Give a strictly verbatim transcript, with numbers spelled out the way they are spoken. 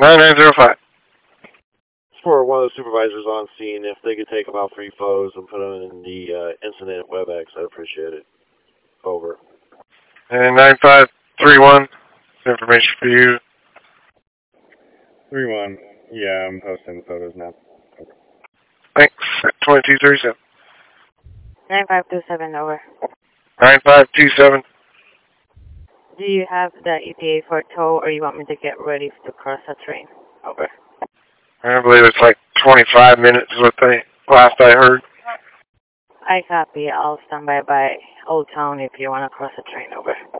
nine nine zero five. For one of the supervisors on scene, if they could take about three photos and put them in the uh, incident WebEx, I'd appreciate it. Over. And nine five three one, information for you. three one. Yeah, I'm posting the photos now. Thanks. twenty-two thirty-seven. nine five two seven, over. nine five two seven. Do you have the E T A for tow, or you want me to get ready to cross the train? Over. I believe it's like twenty-five minutes is what they last I heard. I copy. I'll stand by by Old Town if you want to cross the train. Over.